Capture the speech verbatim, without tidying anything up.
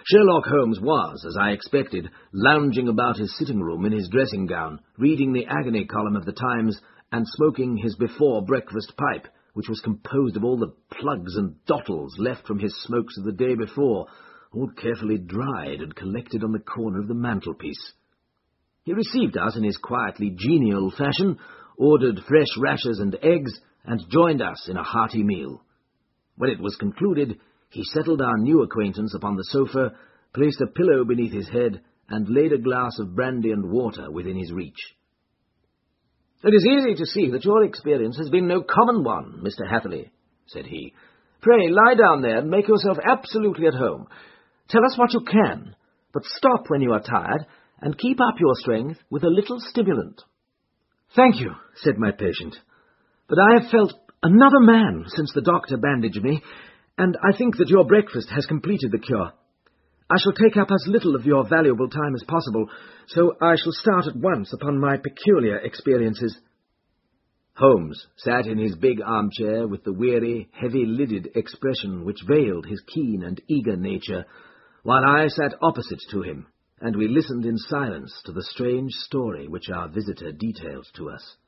Sherlock Holmes was, as I expected, lounging about his sitting-room in his dressing-gown, reading the agony column of the Times and smoking his before-breakfast pipe, which was composed of all the plugs and dottles left from his smokes of the day before, all carefully dried and collected on the corner of the mantelpiece. He received us in his quietly genial fashion, ordered fresh rashers and eggs, and joined us in a hearty meal. When it was concluded, he settled our new acquaintance upon the sofa, placed a pillow beneath his head, and laid a glass of brandy and water within his reach. "It is easy to see that your experience has been no common one, Mister Hatherley," said he. "Pray lie down there and make yourself absolutely at home. Tell us what you can, but stop when you are tired, and keep up your strength with a little stimulant." "Thank you," said my patient, "but I have felt another man since the doctor bandaged me, and I think that your breakfast has completed the cure. I shall take up as little of your valuable time as possible, so I shall start at once upon my peculiar experiences." Holmes sat in his big armchair with the weary, heavy-lidded expression which veiled his keen and eager nature, while I sat opposite to him, and we listened in silence to the strange story which our visitor detailed to us.